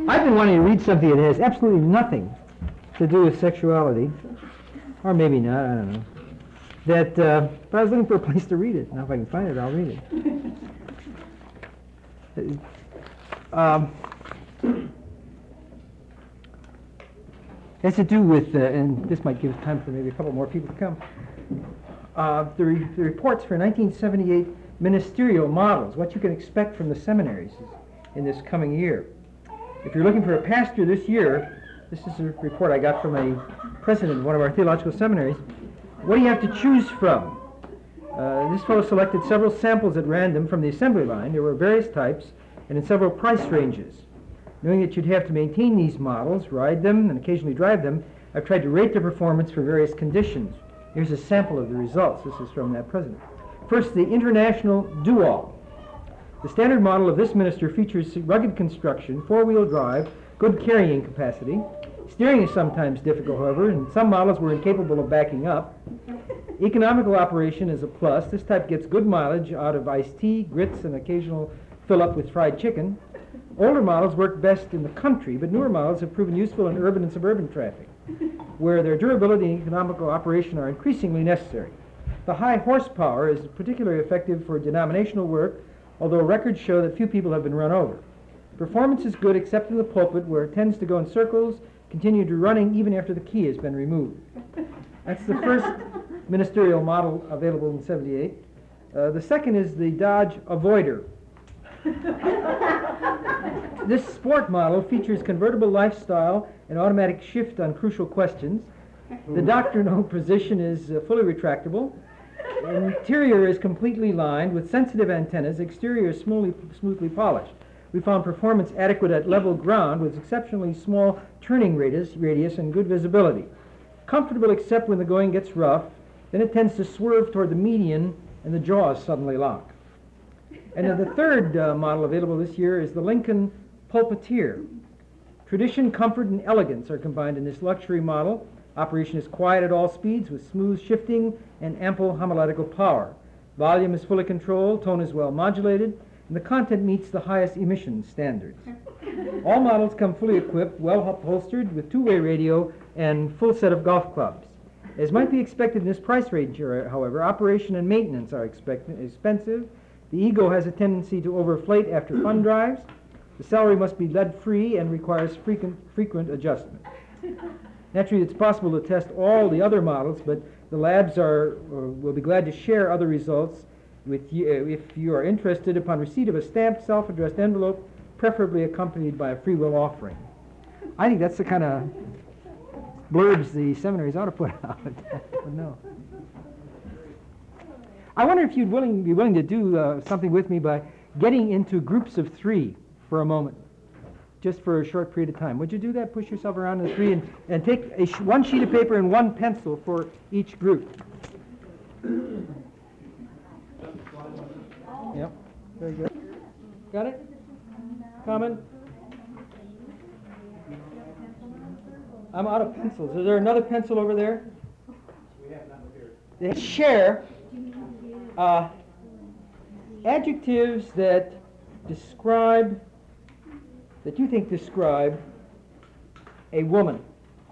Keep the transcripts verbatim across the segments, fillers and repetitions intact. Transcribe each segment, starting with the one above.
I've been wanting to read something that has absolutely nothing to do with sexuality, or maybe not, I don't know. That, uh, but I was looking for a place to read it. Now if I can find it, I'll read it. Um, has to do with, uh, and this might give time for maybe a couple more people to come, uh, the, re the reports for nineteen seventy-eight ministerial models, what you can expect from the seminaries in this coming year. If you're looking for a pastor this year, this is a report I got from a president of one of our theological seminaries. What do you have to choose from? Uh, this fellow selected several samples at random from the assembly line. There were various types and in several price ranges. Knowing that you'd have to maintain these models, ride them, and occasionally drive them, I've tried to rate their performance for various conditions. Here's a sample of the results. This is from that president. First, the International Dual. The standard model of this minister features rugged construction, four-wheel drive, good carrying capacity. Steering is sometimes difficult, however, and some models were incapable of backing up. Economical operation is a plus. This type gets good mileage out of iced tea, grits, and occasional fill-up with fried chicken. Older models work best in the country, but newer models have proven useful in urban and suburban traffic, where their durability and economical operation are increasingly necessary. The high horsepower is particularly effective for denominational work, although records show that few people have been run over. Performance is good except in the pulpit, where it tends to go in circles, continue to running even after the key has been removed. That's the first ministerial model available in seventy-eight. Uh, the second is the Dodge Avoider. This sport model features convertible lifestyle and automatic shift on crucial questions. The doctrinal position is uh, fully retractable. Interior is completely lined with sensitive antennas. Exterior is smoothly, smoothly polished. We found performance adequate at level ground with exceptionally small turning radius, radius and good visibility. Comfortable except when the going gets rough, then it tends to swerve toward the median and the jaws suddenly lock. And then the third uh, model available this year is the Lincoln Pulpiteer. Tradition, comfort, and elegance are combined in this luxury model. Operation is quiet at all speeds with smooth shifting and ample homiletical power. Volume is fully controlled, tone is well modulated, and the content meets the highest emission standards. All models come fully equipped, well upholstered, with two-way radio and full set of golf clubs. As might be expected in this price range, however, operation and maintenance are expect expensive. The ego has a tendency to overflate after fun drives. The celery must be lead-free and requires frequent, frequent adjustment. Naturally, it's possible to test all the other models, but the labs are, uh, will be glad to share other results with you uh, if you are interested upon receipt of a stamped, self-addressed envelope, preferably accompanied by a free will offering. I think that's the kind of blurbs the seminaries ought to put out. But no. I wonder if you'd willing, be willing to do uh, something with me by getting into groups of three for a moment, just for a short period of time. Would you do that? Push yourself around in three and, and take a sh one sheet of paper and one pencil for each group. Yep, very good. Got it? Comment? I'm out of pencils. Is there another pencil over there? We have none here. They share uh, adjectives that describe, that you think describe a woman.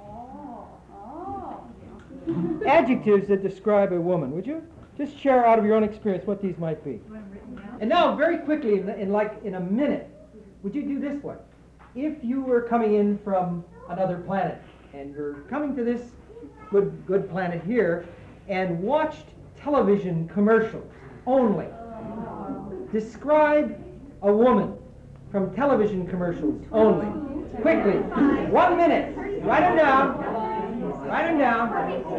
Adjectives that describe a woman, would you? Just share out of your own experience what these might be. And now, very quickly, in, in like in a minute, would you do this one? If you were coming in from another planet, and you're coming to this good, good planet here, and watched television commercials only, describe a woman from television commercials only. Quickly, one minute. Write them down. Write them down.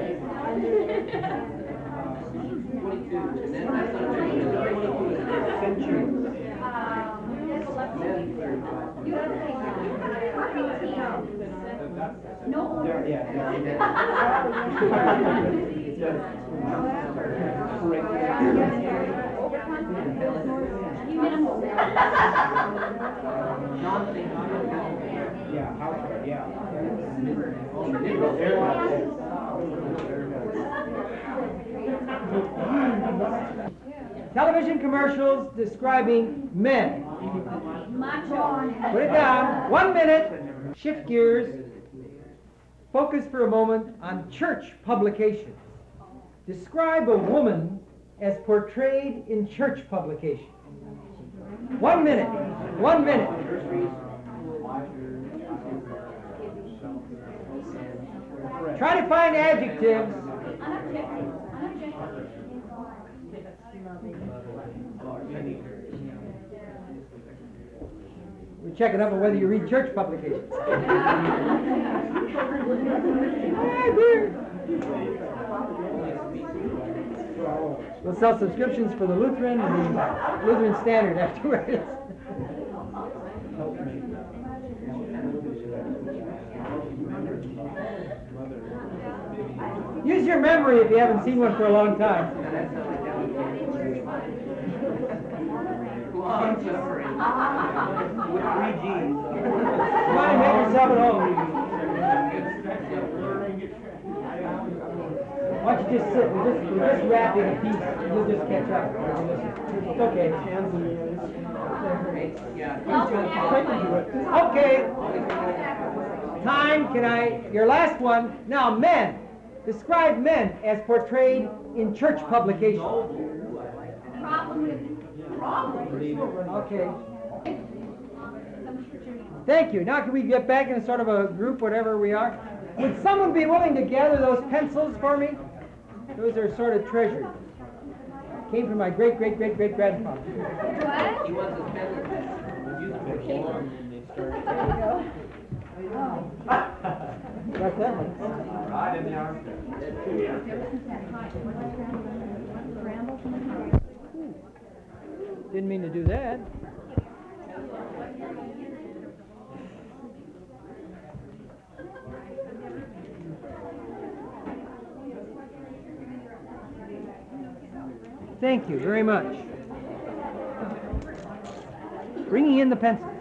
No. Yeah, housework, yeah. Television commercials describing men. Macho. Put it down. One minute. Shift gears. Focus for a moment on church publications. Describe a woman as portrayed in church publications. One minute. One minute. Try to find adjectives. We're checking up on whether you read church publications. We'll sell subscriptions for the Lutheran and the Lutheran Standard afterwards. Use your memory if you haven't seen one for a long time. With three G's. Come on and make yourself at home. Why don't you just sit? We're just, we're just wrapping a piece. You'll just catch up. It's okay. Okay. Time, can I, your last one. Now, men. Describe men as portrayed in church publications. Okay. Thank you. Now can we get back in sort of a group, whatever we are? Would someone be willing to gather those pencils for me? Those are sort of treasured. Came from my great, great, great, great grandfather. What? He wants his pencils. Use them for form and they start. There you go. Got that one. Right in the arm. Didn't mean to do that. Thank you very much. Bringing in the pencils.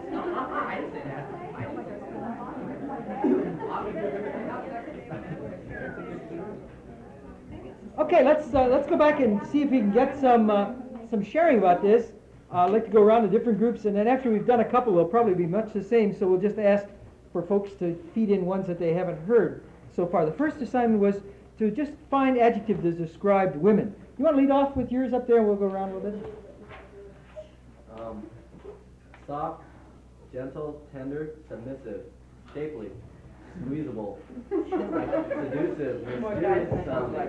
Okay, let's uh, let's go back and see if we can get some uh, some sharing about this. Uh, I'd like to go around to different groups, and then after we've done a couple, they'll probably be much the same. So we'll just ask for folks to feed in ones that they haven't heard so far. The first assignment was to just find adjectives that described women. You want to lead off with yours up there, and we'll go around a little bit. Um, soft, gentle, tender, submissive, shapely, squeezable, seductive, mysterious sounding,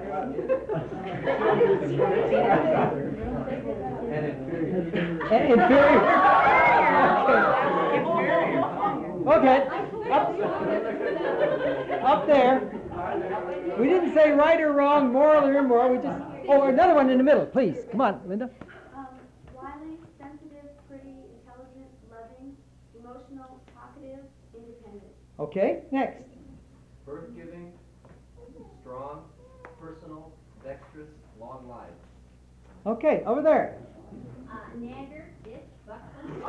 and inferior. And inferior. Okay. Okay. Up, up there. We didn't say right or wrong, moral or immoral. We just. Oh, another one in the middle, please. Come on, Linda. Um, wily, sensitive, pretty, intelligent, loving, emotional, talkative, independent. Okay, next. Birth-giving, strong, personal, dexterous, long-lived. Okay, over there. Uh, nagger, bitch, buxom.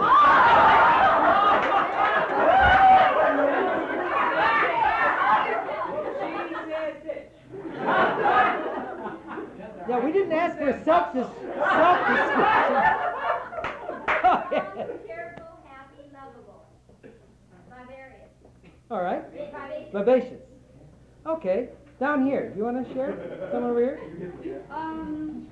Yeah, we didn't ask for self self-description. Careful, happy, lovable. Vivarious. All right. Vivacious. Vivacious. Okay, down here. You want to share? Someone over here? Um,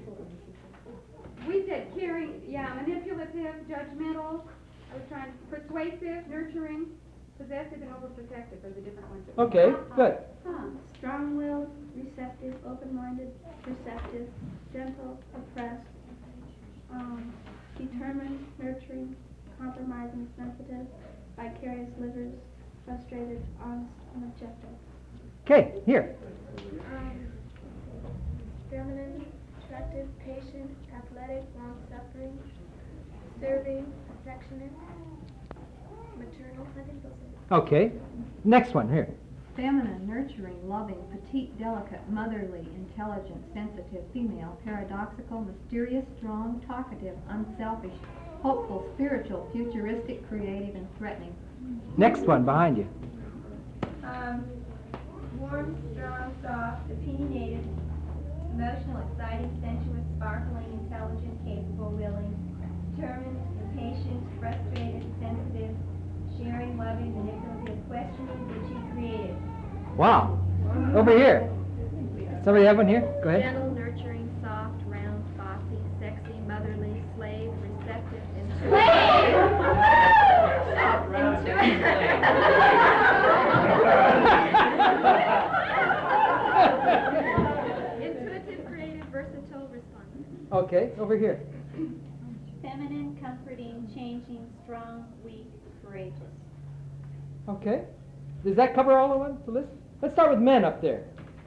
we said caring, yeah, manipulative, judgmental. I was trying persuasive, nurturing, possessive, and overprotective are the different ones. that we- Okay, good. Huh. Strong-willed, receptive, open-minded, perceptive, gentle, oppressed, um, determined, nurturing, compromising, sensitive, vicarious livers, frustrated, honest, and objective. Okay, here. Um, feminine, attractive, patient, athletic, long-suffering, serving, affectionate, maternal. I think those are. Okay, next one here. Feminine, nurturing, loving, petite, delicate, motherly, intelligent, sensitive, female, paradoxical, mysterious, strong, talkative, unselfish, hopeful, spiritual, futuristic, creative, and threatening. Next one behind you. Um, warm, strong, soft, opinionated, emotional, exciting, sensuous, sparkling, intelligent, capable, willing, determined, impatient, frustrated, sensitive, sharing, loving, manipulative, questioning, witchy, creative. Wow. Over here. Somebody have one here? Go ahead. Gentle, nurturing, soft, round, bossy, sexy, motherly, slave, receptive, and intuitive, creative, versatile, responsive. Okay, over here. Feminine, comforting, changing, strong, weak, courageous. Okay. Does that cover all the ones, the list? Let's start with men up there.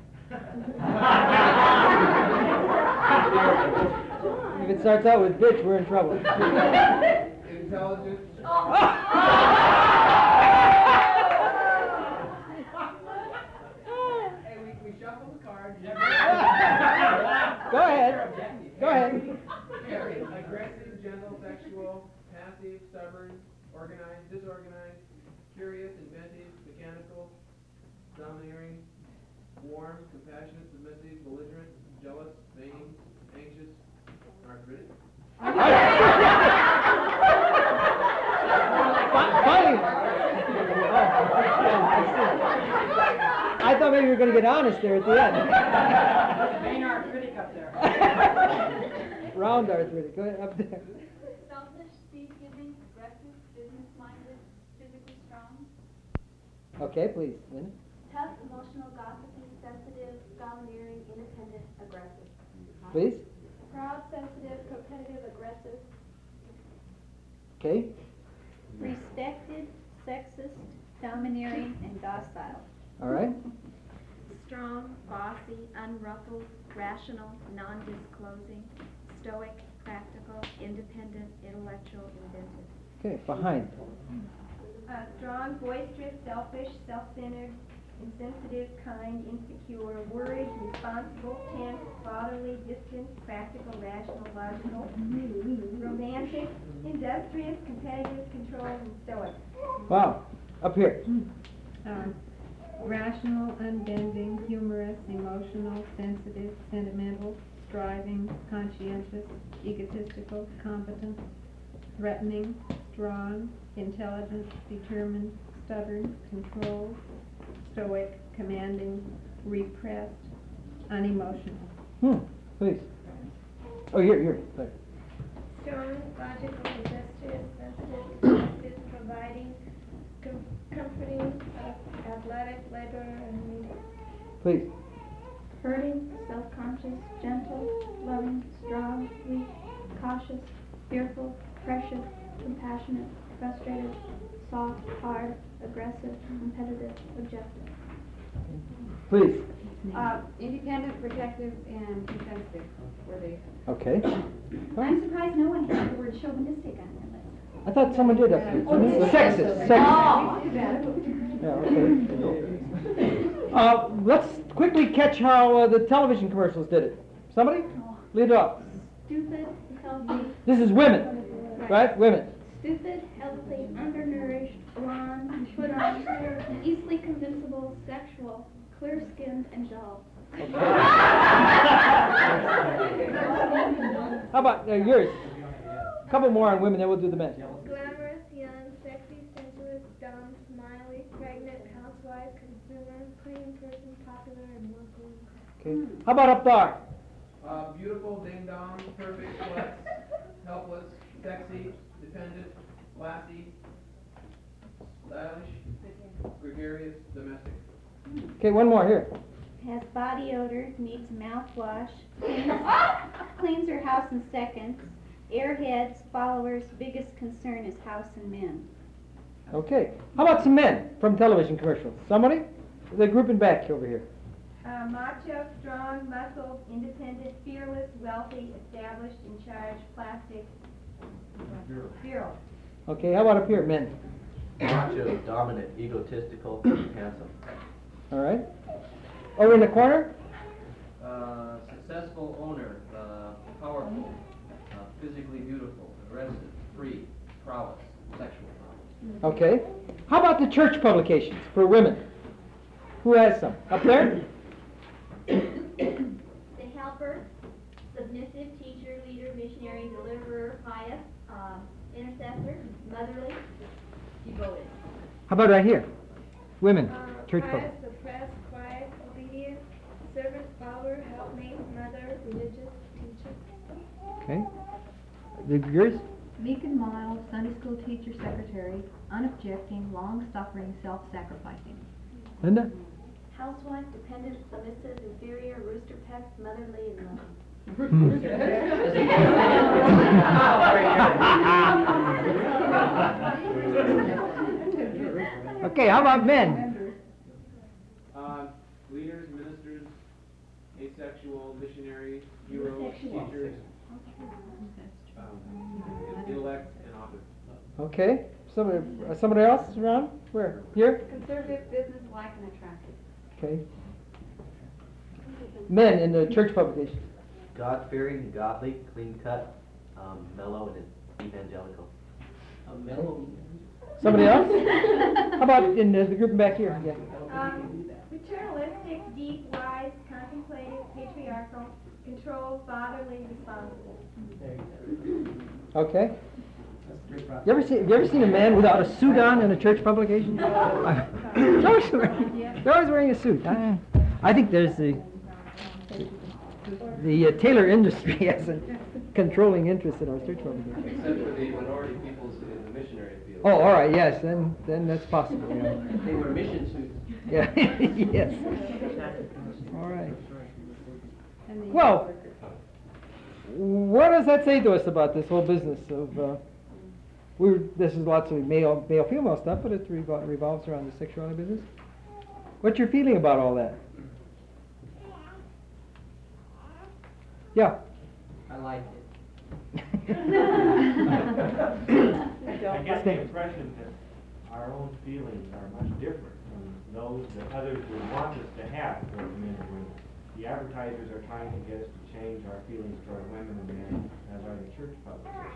If it starts out with bitch, we're in trouble. Intelligent. Hey, we, we shuffle the cards. Go ahead. Go ahead. Aggressive, gentle, sexual, passive, stubborn, organized, disorganized, curious, inventive, mechanical, domineering, warm, compassionate, submissive, belligerent, jealous, vain, anxious, arthritic. Funny. I thought maybe you were going to get honest there at the end. Vain arthritic up there. Round arthritic. Go ahead, up there. Selfish, speed-giving, aggressive, business-minded, physically strong. Okay, please, Linda. Tough, emotional, gossipy, sensitive, domineering, independent, aggressive. Please. Proud, sensitive, competitive, aggressive. Okay. Respected, sexist, domineering, and docile. All right. Strong, bossy, unruffled, rational, non-disclosing, stoic, practical, independent, intellectual, inventive. Okay, behind. Uh, strong, boisterous, selfish, self-centered, insensitive, kind, insecure, worried, responsible, tense, fatherly, distant, practical, rational, logical, romantic, industrious, competitive, controlled, and stoic. Wow. Up here. Um, rational, unbending, humorous, emotional, sensitive, sentimental, striving, conscientious, egotistical, competent, threatening, strong, intelligent, determined, stubborn, controlled, stoic, commanding, repressed, unemotional. Hmm. Please. Oh, here, here. There. Strong, logical, industrious, sensitive, connected, providing, com- comforting, uh, athletic, laborer, and leader. Please. Hurting, self-conscious, gentle, loving, strong, weak, cautious, fearful, precious, compassionate, frustrated, soft, hard, aggressive, competitive, objective. Please. Uh, independent, protective, and defensive were they. Okay. I'm surprised no one had the word chauvinistic on their list. I thought someone did up here. Oh, Sexist. Sexist. Yeah, okay. Uh, let's quickly catch how uh, the television commercials did it. Somebody? Lead it off. Stupid, healthy, This is women, right? Women. stupid, healthy, undernourished, blonde, put on, easily convincible, sexual, clear-skinned, and dull. How about uh, yours? A couple more on women, then we'll do the men. Glamorous, young, sexy, sensuous, dumb, smiley, pregnant, housewife, consumer, clean person, popular, and local. Okay. How about up there? Uh, beautiful, ding dong, perfect, flex, helpless, sexy, dependent, classy, stylish, gregarious, domestic. Okay, one more here. Has body odor, needs mouthwash, cleans, cleans her house in seconds, airheads, followers, biggest concern is house and men. Okay. How about some men from television commercials? Somebody? The group in back over here. Uh, macho, strong, muscled, independent, fearless, wealthy, established, in charge, plastic, virile. Okay, how about up here, men? Macho, dominant, egotistical, handsome. All right. Over in the corner? Uh, successful owner, uh, powerful, uh, physically beautiful, aggressive, free, prowess, sexual prowess. Okay. How about the church publications for women? Who has some? Up there? The Helper, intercessor, motherly, devoted. How about right here? Women, Uh, church pious, folk. oppressed, quiet, obedient, servant, follower, helpmate, mother, religious, teacher. Okay. The, yours? Meek and mild, Sunday school teacher, secretary, unobjecting, long-suffering, self-sacrificing. Linda? Housewife, dependent, submissive, inferior, rooster pecked, motherly, and loving. Okay, how about men? Uh, leaders, ministers, asexual, missionary, heroes, teachers, um, intellect, and author. Okay. Somebody, uh, somebody else is around? Where? Here? Conservative, business-like, and attractive. Okay. Men in the church publication. God-fearing, godly, clean-cut, um, mellow, and evangelical. A mellow. Somebody else? How about in the, the group back here? Yeah. Um, paternalistic, deep, wise, contemplative, patriarchal, controlled, fatherly, responsible. Okay. You ever see, have you ever seen a man without a suit on in a church publication? they're, always wearing, they're always wearing a suit. I, I think there's the the uh, tailor industry has a controlling interest in our church publication. Except for the minority peoples in the missionary field. Oh, all right, yes, then then that's possible. Yeah. They wear mission suits. Yeah. Yes. All right. Well, what does that say to us about this whole business of? Uh, we this is lots of male male female stuff, but it revol- revolves around the sexuality business. What's your feeling about all that? Yeah. I like it. I get the impression that our own feelings are much different from those that others would want us to have toward men and women. The advertisers are trying to get us to change our feelings toward women and men, as are the church publishers.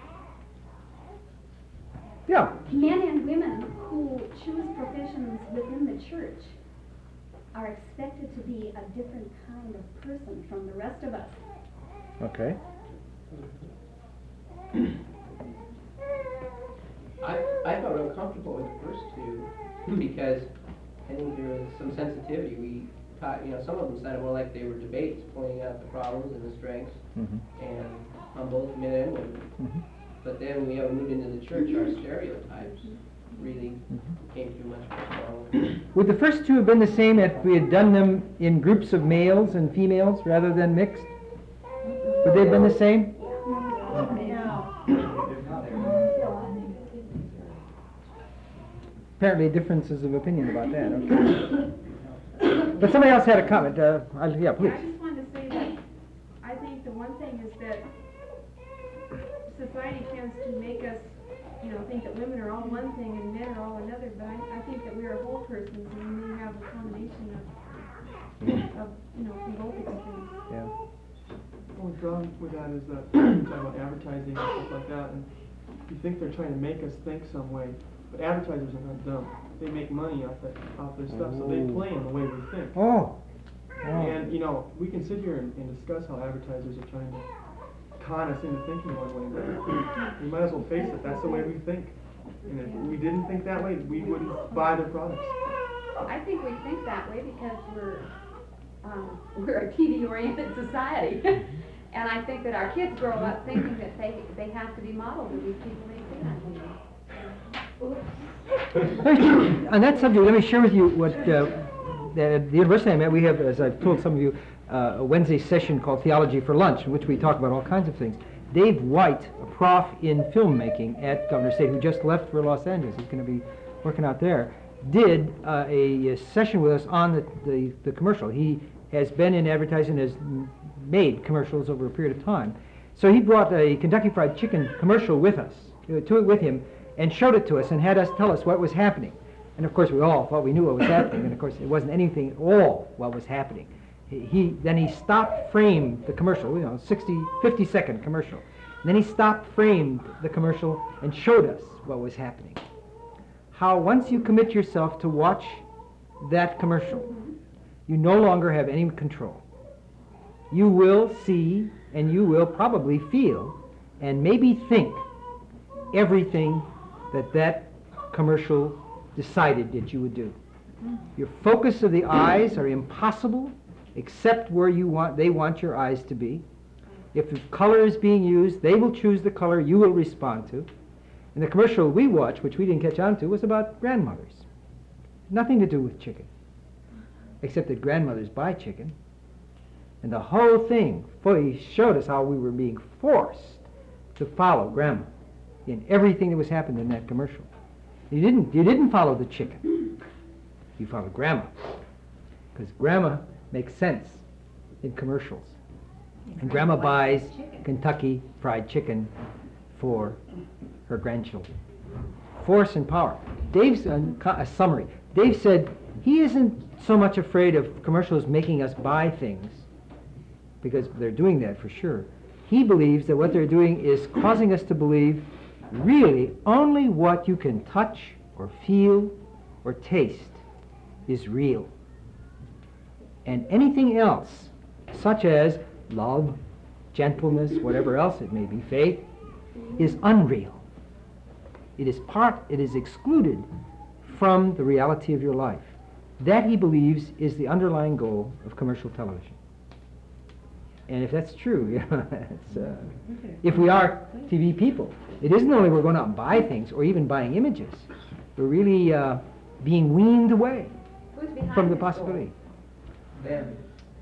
Yeah. Men and women who choose professions within the church are expected to be a different kind of person from the rest of us. Okay. I, I felt uncomfortable with the first two because I think there was some sensitivity. We taught, you know, some of them sounded more like they were debates, pointing out the problems and the strengths, Mm-hmm. and on both men and women. Mm-hmm. But then when we have moved into the church, our stereotypes really Mm-hmm. came through much more strongly. Would the first two have been the same if we had done them in groups of males and females rather than mixed? Would they have been the same? Apparently differences of opinion about that. Okay. But somebody else had a comment. Uh, I, yeah, please. I just wanted to say that I think the one thing is that society tends to make us, you know, think that women are all one thing and men are all another, but I, I think that we are whole persons and we may have a combination of, of, you know, from both extremes. Yeah. What's wrong with that is that you talk about advertising and stuff like that, and you think they're trying to make us think some way, but advertisers are not dumb. They make money off that off their stuff, so they play in the way we think. Oh. Oh. And you know, we can sit here and, and discuss how advertisers are trying to con us into thinking one way, but we might as well face it. That's the way we think. And if we didn't think that way, we wouldn't buy their products. I think we think that way because we're, um, we're a T V-oriented society. And I think that our kids grow up thinking that they, they have to be modeled to these people they see on T V. On that subject, let me share with you what uh, the, the university I'm at, we have, as I've told some of you, uh, a Wednesday session called Theology for Lunch, in which we talk about all kinds of things. Dave White, a prof in filmmaking at Governor State, who just left for Los Angeles, he's going to be working out there, did uh, a, a session with us on the, the, the commercial. He has been in advertising, has m- made commercials over a period of time. So he brought a Kentucky Fried Chicken commercial with us, uh, to it with him, and showed it to us and had us tell us what was happening. And of course we all thought we knew what was happening, and of course it wasn't anything at all what was happening. He, he then he stopped framed the commercial, you know, sixty, fifty second commercial. And then he stopped framed the commercial and showed us what was happening. How once you commit yourself to watch that commercial, you no longer have any control. You will see and you will probably feel and maybe think everything that that commercial decided that you would do. Your focus of the eyes are impossible except where you want, they want your eyes to be. If the color is being used, they will choose the color you will respond to. And the commercial we watched, which we didn't catch on to, was about grandmothers. Nothing to do with chicken, except that grandmothers buy chicken. And the whole thing fully showed us how we were being forced to follow grandma in everything that was happening in that commercial. You didn't, you didn't follow the chicken. You followed grandma. Because grandma makes sense in commercials. And grandma buys Kentucky Fried Chicken for her grandchildren. Force and power. Dave's uh, a summary. Dave said he isn't so much afraid of commercials making us buy things, because they're doing that for sure. He believes that what they're doing is causing us to believe really only what you can touch or feel or taste is real. And anything else, such as love, gentleness, whatever else it may be, faith, is unreal. It is part, it is excluded from the reality of your life. That, he believes, is the underlying goal of commercial television. And if that's true, you know, it's, uh, if we are T V people, it isn't only we're going out and buy things or even buying images. We're really uh, being weaned away Who's behind from the this possibility. Them.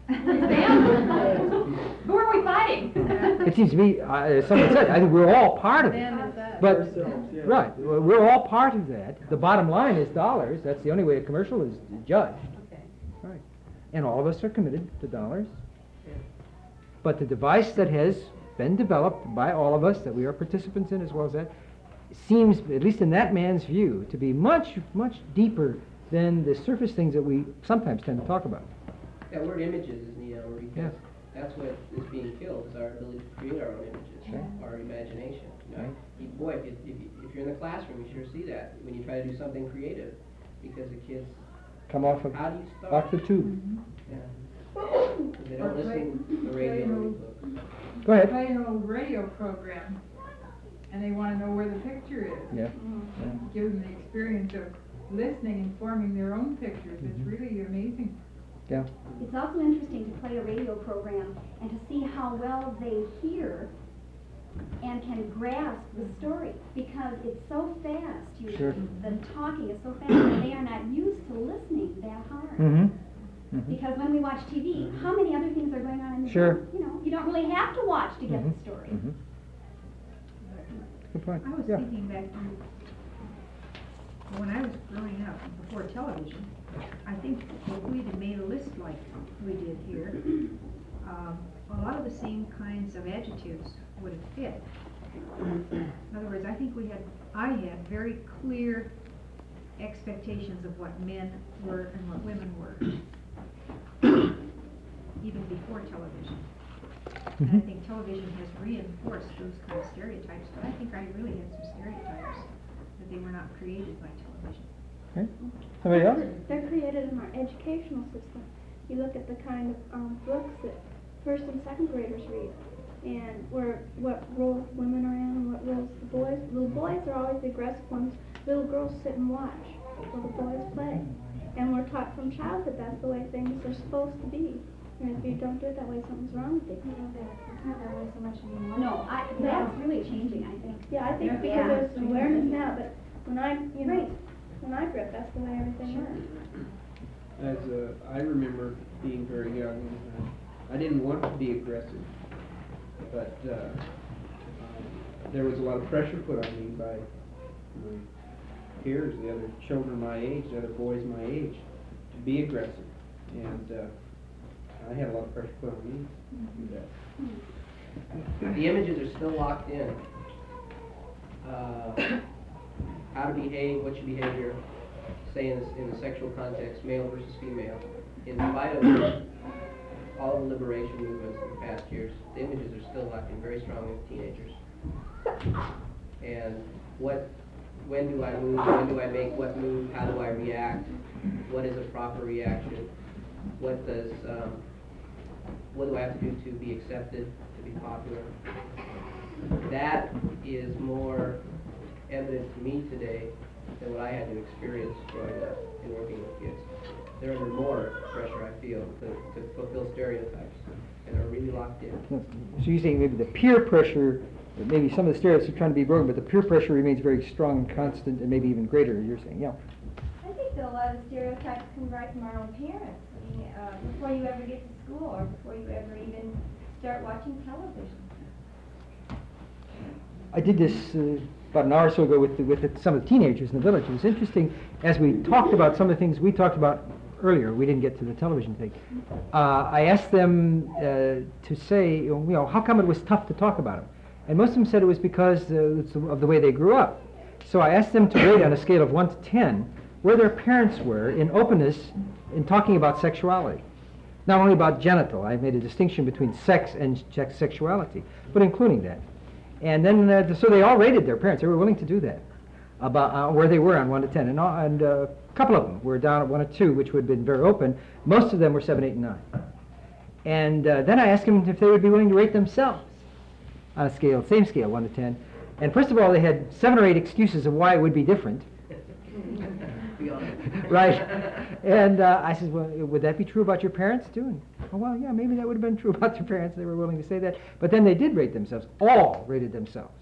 Them? Who are we fighting? It seems to me, uh, as someone said, I think we're all part of it. Then is that. But, Ourselves, yeah. right, we're we're all part of that. The bottom line is dollars. That's the only way a commercial is judged. Okay. Right. And all of us are committed to dollars. But the device that has been developed by all of us, that we are participants in as well as that, seems, at least in that man's view, to be much, much deeper than the surface things that we sometimes tend to talk about. That word images is neat, Elmer, because Yeah. that's what is being killed, is our ability to create our own images, Right. our imagination. You know, Right. you- boy, if, you, if, you, if you're in the classroom, you sure see that when you try to do something creative, because the kids, Come off of, how do you start? off the tube. Yeah. 'Cause they don't listen to the radio or read books. Go ahead. Play an old radio program, and they want to know where the picture is. Yeah. Yeah. Give them the experience of listening and forming their own pictures. It's really amazing. Yeah. It's also interesting to play a radio program and to see how well they hear and can grasp the story, because it's so fast. You, Sure. The talking is so fast, and they are not used to listening that hard. Mm-hmm. Because when we watch T V, how many other things are going on in the Sure. world? You know, you don't really have to watch to get Mhm. the story. Mm-hmm. Good point. I was Yeah. thinking back to when I was growing up, before television, I think if we'd have made a list like we did here, um, a lot of the same kinds of adjectives would have fit. In other words, I think we had, I had very clear expectations of what men were and what women were, even before television. And I think television has reinforced those kind of stereotypes, but I think I really had some stereotypes that they were not created by television. Okay. Somebody else? They're created in our educational system. You look at the kind of um, books that first and second graders read, and where what roles women are in and what roles the boys. Little boys are always the aggressive ones. Little girls sit and watch while the boys play. And we're taught from childhood that's the way things are supposed to be. And if you don't do it that way, something's wrong with you. It's not that way so much anymore. No, I, that's really changing, I think. Yeah, I think Yeah. because there's awareness now, but when I, you know, when I grew up, that's the way everything was. As uh, I remember being very young, and, uh, I didn't want to be aggressive, but uh, um, there was a lot of pressure put on me by my peers, the other children my age, the other boys my age, to be aggressive, and uh, I had a lot of pressure put on me to do that. The images are still locked in. Uh, how to behave, what's your behavior, say in, this, in the sexual context, male versus female. In spite of all the liberation movements in the past years, the images are still locked in very strongly with teenagers. And what, when do I move, when do I make what move, how do I react, what is a proper reaction, what does, um, what do I have to do to be accepted, to be popular? That is more me today than what I had to experience growing up and working with kids. They're under more pressure, I feel, to, to fulfill stereotypes, and are really locked in. So you're saying maybe the peer pressure, maybe some of the stereotypes are trying to be broken, but the peer pressure remains very strong and constant, and maybe even greater, you're saying, yeah. I think that a lot of stereotypes come right from our own parents. I mean, uh, before you ever get to school, or before you ever even start watching television. I did this uh, about an hour or so ago with, the, with the, some of the teenagers in the village. It was interesting, as we talked about some of the things we talked about earlier, we didn't get to the television thing. Uh, I asked them uh, to say, you know, how come it was tough to talk about them? And most of them said it was because uh, of the way they grew up. So I asked them to rate on a scale of one to ten where their parents were in openness in talking about sexuality. Not only about genital, I made a distinction between sex and sex sexuality, but including that. And then, uh, so they all rated their parents. They were willing to do that, about uh, where they were on one to ten. And, all, and uh, a couple of them were down at one or two, which would have been very open. Most of them were seven, eight, and nine. And uh, then I asked them if they would be willing to rate themselves on a scale, same scale, one to ten. And first of all, they had seven or eight excuses of why it would be different. Right. And uh, I said, well, would that be true about your parents too? And, oh, well, yeah, maybe that would have been true about their parents. They were willing to say that. But then they did rate themselves. All rated themselves.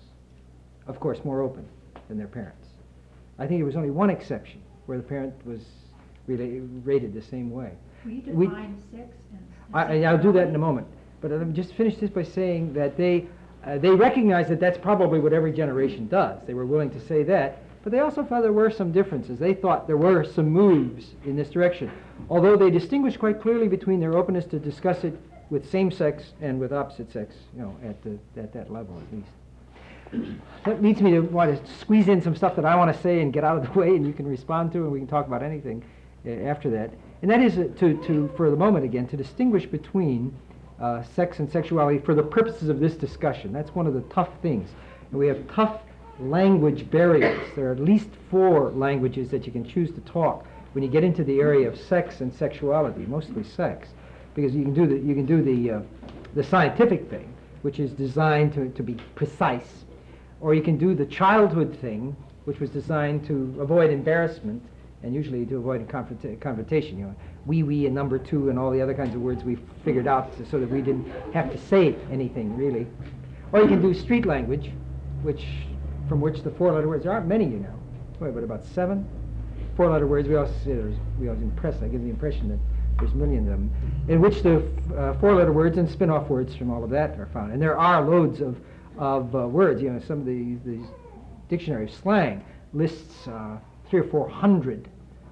Of course, more open than their parents. I think there was only one exception where the parent was really rated the same way. Will you We- define sex and... I, I'll do that in a moment. But let me just finish this by saying that they, uh, they recognize that that's probably what every generation does. They were willing to say that. But they also felt there were some differences. They thought there were some moves in this direction, although they distinguished quite clearly between their openness to discuss it with same sex and with opposite sex, you know, at, the, at that level at least. That leads me to want to squeeze in some stuff that I want to say and get out of the way, and you can respond to, and we can talk about anything uh, after that. And that is uh, to, to, for the moment again, to distinguish between uh, sex and sexuality for the purposes of this discussion. That's one of the tough things. And we have tough language barriers. There are at least four languages that you can choose to talk when you get into the area of sex and sexuality, mostly sex, because you can do the you can do the uh, the scientific thing, which is designed to, to be precise, or you can do the childhood thing, which was designed to avoid embarrassment and usually to avoid confronta- confrontation. You know, we, we, and number two, and all the other kinds of words we figured out so, so that we didn't have to say anything really. Or you can do street language, which from which the four-letter words, there aren't many, you know, what, but about seven four-letter words. We always say there's, we always impress, I give the impression that there's millions of them, in which the uh, four-letter words and spin-off words from all of that are found. And there are loads of, of uh, words, you know, some of the, the dictionary of slang lists uh, three or four hundred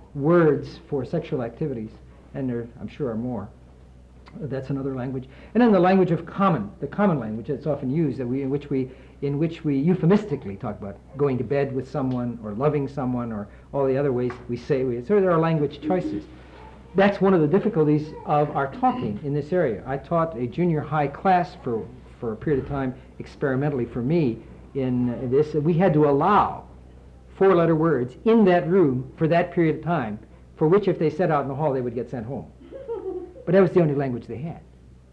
words for sexual activities, and there, I'm sure, are more. That's another language. And then the language of common, the common language that's often used, that we, in which we in which we euphemistically talk about going to bed with someone or loving someone or all the other ways we say we. So there are language choices. That's one of the difficulties of our talking in this area. I taught a junior high class for, for a period of time experimentally for me in uh, this. We had to allow four-letter words in that room for that period of time, for which if they said out in the hall they would get sent home. But that was the only language they had.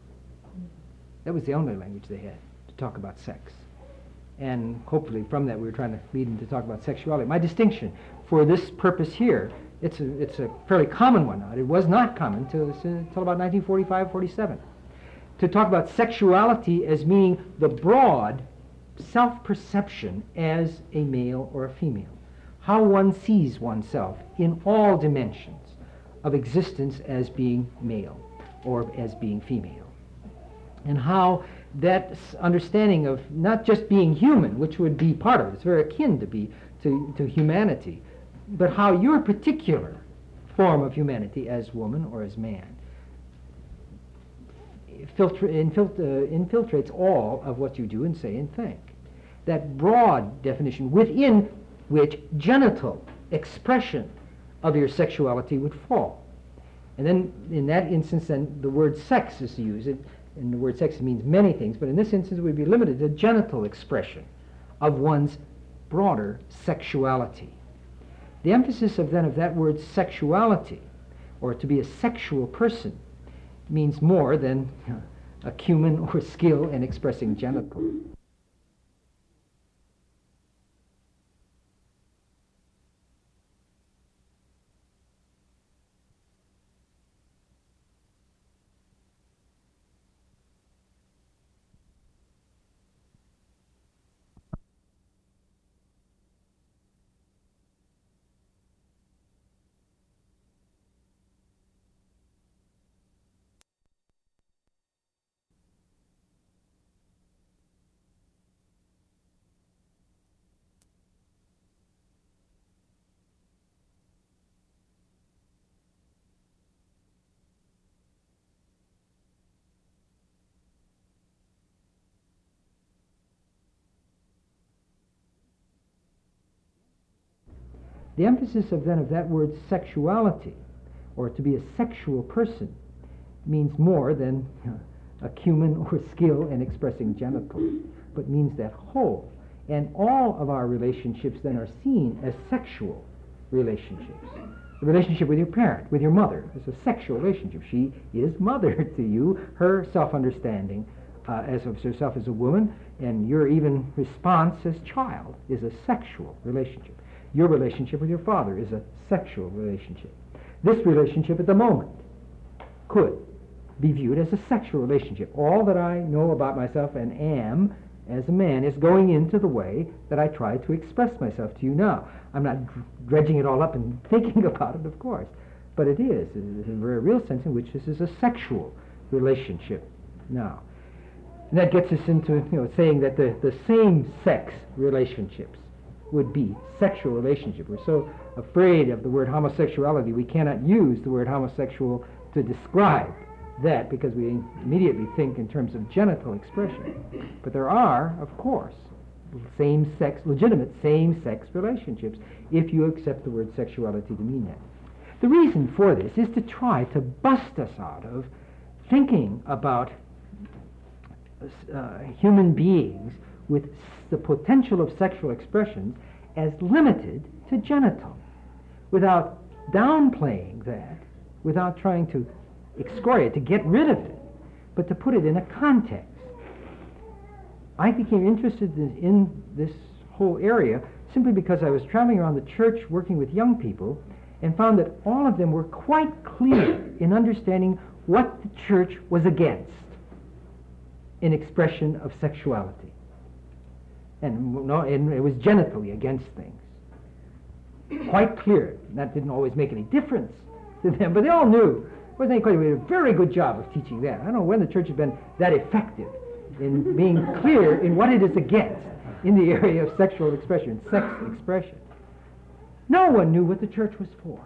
That was the only language they had to talk about sex. And hopefully from that we were trying to lead them to talk about sexuality. My distinction for this purpose here, it's a, it's a fairly common one now. It was not common until, until about nineteen forty-five, forty-seven. To talk about sexuality as meaning the broad self-perception as a male or a female. How one sees oneself in all dimensions of existence as being male or as being female. And how that understanding of not just being human, which would be part of it, it's very akin to be to, to humanity, but how your particular form of humanity as woman or as man filtra- infil- uh, infiltrates all of what you do and say and think. That broad definition within which genital expression of your sexuality would fall. And then in that instance then the word sex is used. It, and the word sex means many things, but in this instance it would be limited to genital expression of one's broader sexuality. The emphasis of then of that word sexuality, or to be a sexual person, means more than acumen or skill in expressing genital. The emphasis of then of that word sexuality, or to be a sexual person, means more than uh, acumen or skill in expressing genitally, but means that whole. And all of our relationships then are seen as sexual relationships. The relationship with your parent, with your mother, is a sexual relationship. She is mother to you. Her self-understanding uh, as of herself as a woman, and your even response as child is a sexual relationship. Your relationship with your father is a sexual relationship. This relationship at the moment could be viewed as a sexual relationship. All that I know about myself and am as a man is going into the way that I try to express myself to you now. I'm not dr- dredging it all up and thinking about it, of course, but it is. It is a very real sense in which this is a sexual relationship now. And that gets us into, you know, saying that the, the same-sex relationships would be sexual relationships. We're so afraid of the word homosexuality, we cannot use the word homosexual to describe that because we immediately think in terms of genital expression. But there are, of course, same-sex, legitimate same-sex relationships if you accept the word sexuality to mean that. The reason for this is to try to bust us out of thinking about uh, human beings with s- the potential of sexual expressions as limited to genital, without downplaying that, without trying to excoriate, to get rid of it, but to put it in a context. I became interested in, in this whole area simply because I was traveling around the church working with young people and found that all of them were quite clear in understanding what the church was against in expression of sexuality. And, no, and it was genitally against things. Quite clear. That didn't always make any difference to them, but they all knew. Wasn't any question. We did a very good job of teaching that. I don't know when the church has been that effective in being clear in what it is against in the area of sexual expression, sex expression. No one knew what the church was for.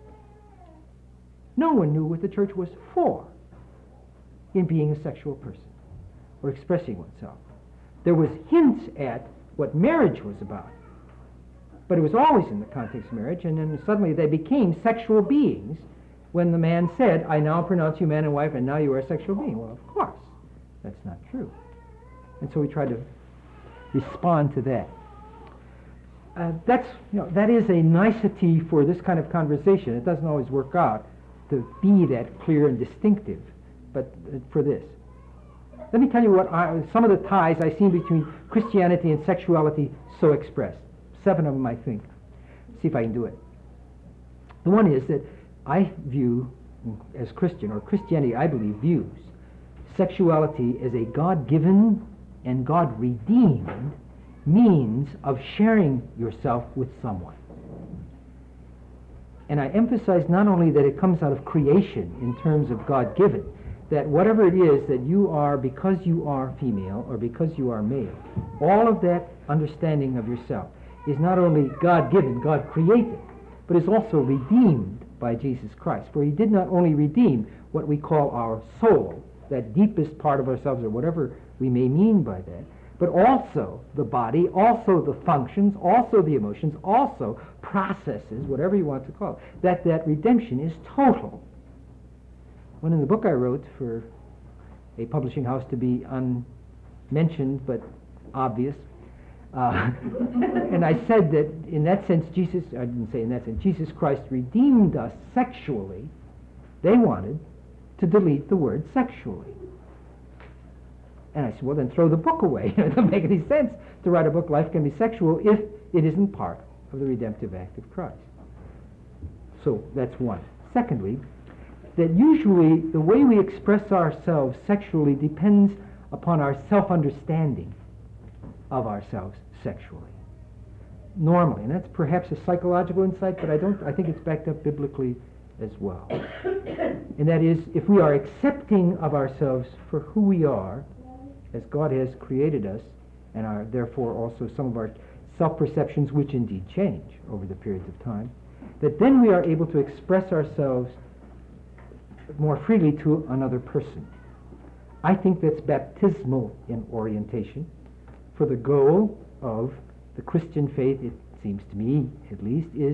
No one knew what the church was for in being a sexual person or expressing oneself. There was hints at what marriage was about, but it was always in the context of marriage, and then suddenly they became sexual beings when the man said, I now pronounce you man and wife, and now you are a sexual being. Well, of course, that's not true. And so we try to respond to that. Uh, that's, you know, that is a nicety for this kind of conversation. It doesn't always work out to be that clear and distinctive, but uh, for this. Let me tell you what I, some of the ties I see between Christianity and sexuality so expressed. Seven of them, I think. See if I can do it. The one is that I view, as Christian, or Christianity, I believe, views sexuality as a God-given and God-redeemed means of sharing yourself with someone. And I emphasize not only that it comes out of creation in terms of God-given, that whatever it is that you are because you are female or because you are male, all of that understanding of yourself is not only God-given, God-created, but is also redeemed by Jesus Christ. For he did not only redeem what we call our soul, that deepest part of ourselves, or whatever we may mean by that, but also the body, also the functions, also the emotions, also processes, whatever you want to call it, that that redemption is total. When in the book I wrote for a publishing house to be unmentioned but obvious, uh, and I said that in that sense Jesus, I didn't say in that sense, Jesus Christ redeemed us sexually, they wanted to delete the word sexually. And I said, well, then throw the book away. It doesn't make any sense to write a book, Life Can Be Sexual, if it isn't part of the redemptive act of Christ. So that's one. Secondly, that usually the way we express ourselves sexually depends upon our self-understanding of ourselves sexually. Normally, and that's perhaps a psychological insight, but I don't. I think it's backed up biblically as well. And that is, if we are accepting of ourselves for who we are, as God has created us, and are therefore also some of our self-perceptions, which indeed change over the periods of time, that then we are able to express ourselves more freely to another person. I think that's baptismal in orientation, for the goal of the Christian faith, it seems to me at least, is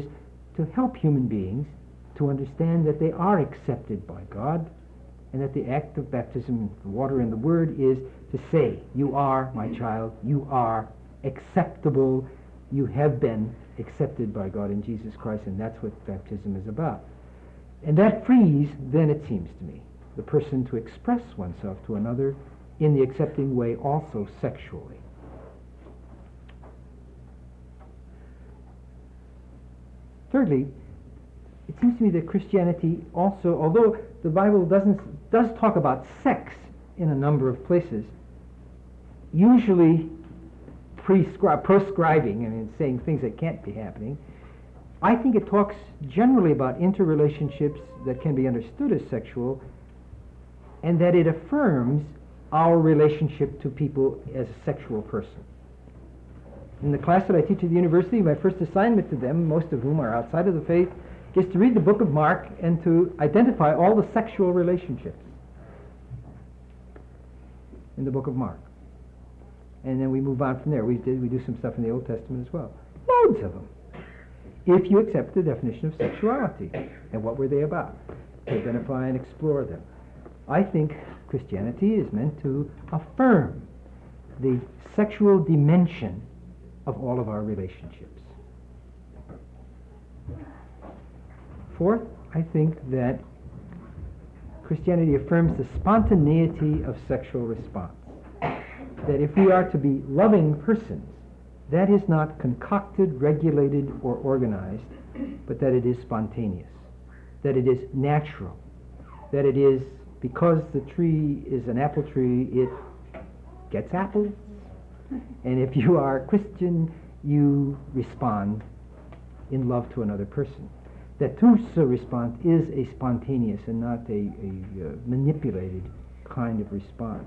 to help human beings to understand that they are accepted by God, and that the act of baptism, the water and the word, is to say, you are my child, you are acceptable, you have been accepted by God in Jesus Christ, and that's what baptism is about. And that frees, then it seems to me, the person to express oneself to another in the accepting way also sexually. Thirdly, it seems to me that Christianity also, although the Bible doesn't does talk about sex in a number of places, usually prescri- proscribing, I mean, saying things that can't be happening, I think it talks generally about interrelationships that can be understood as sexual, and that it affirms our relationship to people as a sexual person. In the class that I teach at the university, my first assignment to them, most of whom are outside of the faith, is to read the book of Mark and to identify all the sexual relationships in the book of Mark. And then we move on from there. We, did, we do some stuff in the Old Testament as well. Loads of them. If you accept the definition of sexuality, and what were they about? To identify and explore them. I think Christianity is meant to affirm the sexual dimension of all of our relationships. Fourth, I think that Christianity affirms the spontaneity of sexual response. That if we are to be loving persons, that is not concocted, regulated, or organized, but that it is spontaneous, that it is natural, that it is, because the tree is an apple tree, it gets apples. And if you are a Christian, you respond in love to another person. That true response is a spontaneous and not a, a uh, manipulated kind of response.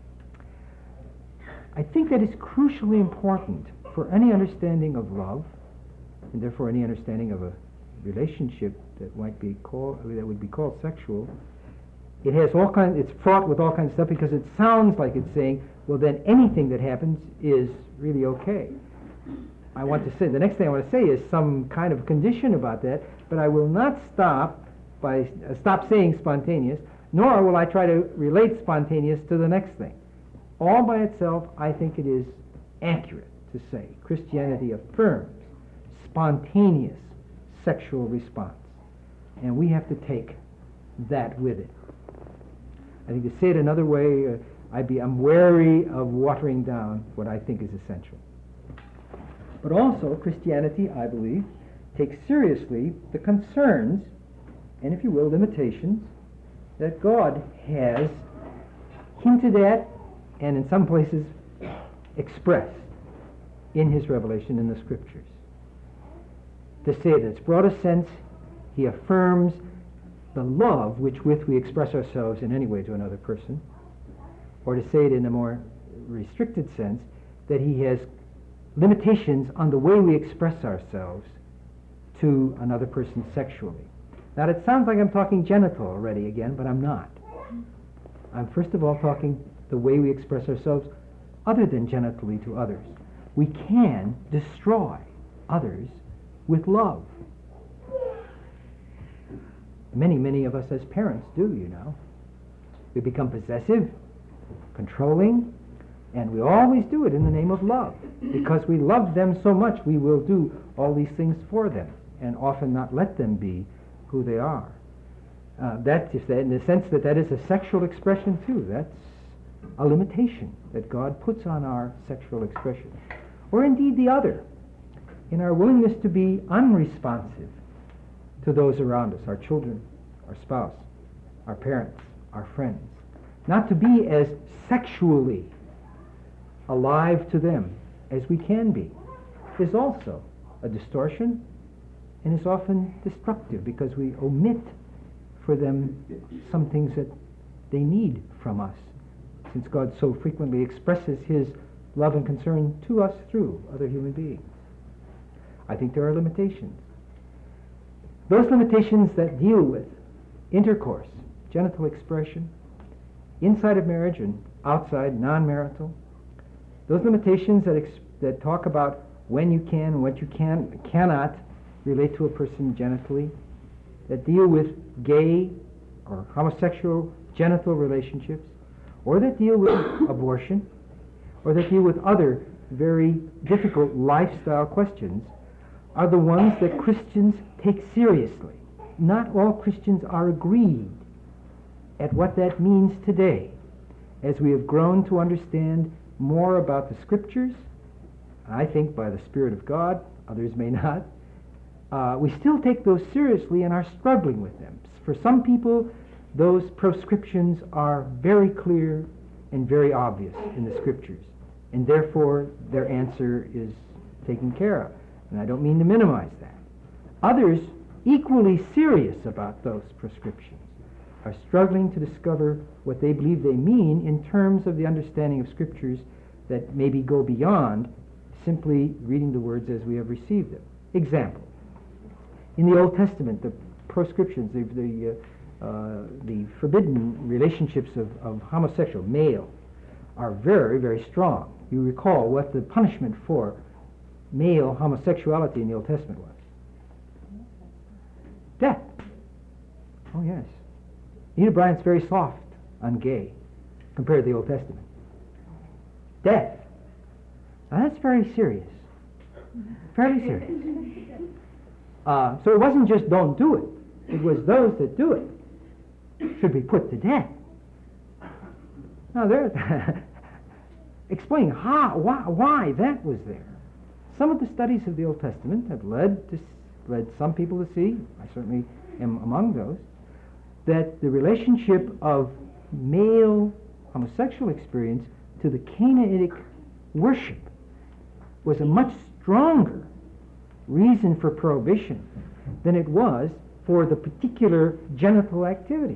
I think that is crucially important for any understanding of love, and therefore any understanding of a relationship that might be called, that would be called sexual. It has all kinds, it's fraught with all kinds of stuff because it sounds like it's saying, well, then anything that happens is really okay. I want to say, the next thing I want to say is some kind of condition about that, but I will not stop by uh, stop saying spontaneous, nor will I try to relate spontaneous to the next thing. All by itself, I think it is accurate to say Christianity affirms spontaneous sexual response, and we have to take that with it. I think to say it another way, uh, I'd be, I'm wary of watering down what I think is essential. But also, Christianity, I believe, takes seriously the concerns, and if you will, limitations, that God has hinted at, and in some places expressed in his revelation in the Scriptures. To say it in its broadest sense, he affirms the love which with we express ourselves in any way to another person, or to say it in a more restricted sense, that he has limitations on the way we express ourselves to another person sexually. Now it sounds like I'm talking genital already again, but I'm not. I'm first of all talking the way we express ourselves other than genitally to others. We can destroy others with love. Many, many of us as parents do, you know. We become possessive, controlling, and we always do it in the name of love. Because we love them so much, we will do all these things for them, and often not let them be who they are. Uh, that is, in the sense that that is a sexual expression too. That's a limitation that God puts on our sexual expression. Or indeed the other, in our willingness to be unresponsive to those around us, our children, our spouse, our parents, our friends. Not to be as sexually alive to them as we can be is also a distortion, and is often destructive because we omit for them some things that they need from us, since God so frequently expresses his love and concern to us through other human beings. I think there are limitations. Those limitations that deal with intercourse, genital expression, inside of marriage and outside, non-marital, those limitations that, ex- that talk about when you can and what you can, cannot relate to a person genitally, that deal with gay or homosexual genital relationships, or that deal with abortion, or that deal with other very difficult lifestyle questions, are the ones that Christians take seriously. Not all Christians are agreed at what that means today. As we have grown to understand more about the Scriptures, I think by the Spirit of God, others may not, uh, we still take those seriously and are struggling with them. For some people, those proscriptions are very clear and very obvious in the Scriptures, and therefore their answer is taken care of. And I don't mean to minimize that. Others, equally serious about those prescriptions, are struggling to discover what they believe they mean in terms of the understanding of Scriptures that maybe go beyond simply reading the words as we have received them. Example, in the Old Testament, the proscriptions, the, the, uh, uh, the forbidden relationships of, of homosexual male are very, very strong. You recall what the punishment for male homosexuality in the Old Testament was. Death. Oh, yes. Enid Bryant's very soft on gay compared to the Old Testament. Death. Now that's very serious. Fairly serious. Uh, so it wasn't just don't do it. It was those that do it should be put to death. Now there, explain how, why, why that was there. Some of the studies of the Old Testament have led to, led some people to see, I certainly am among those, that the relationship of male homosexual experience to the Canaanitic worship was a much stronger reason for prohibition than it was for the particular genital activity.